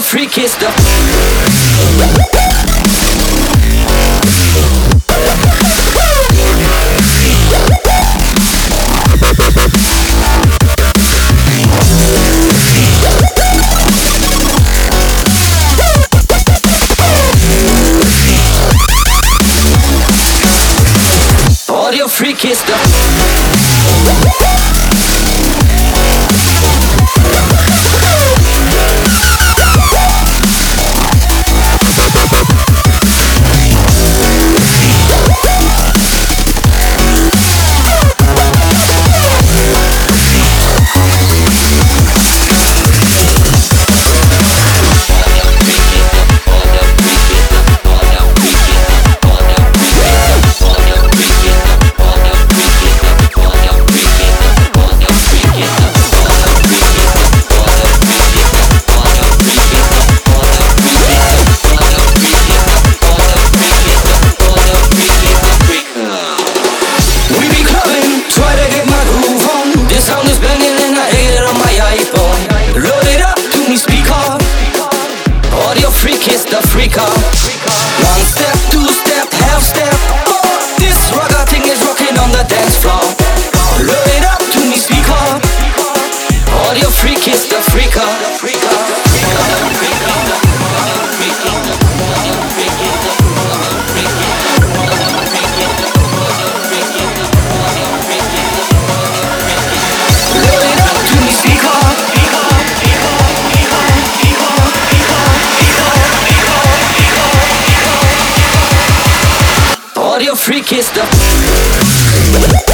freaky stuff. Audio freaky stuff. Freaky stuff, freaker. One step, two step, half step. Oh, this ragga thing is rocking on the dance floor. Load it up to me speaker. Audio freaky stuff, freaker. Load it up to me speaker. Audio freaky stuff.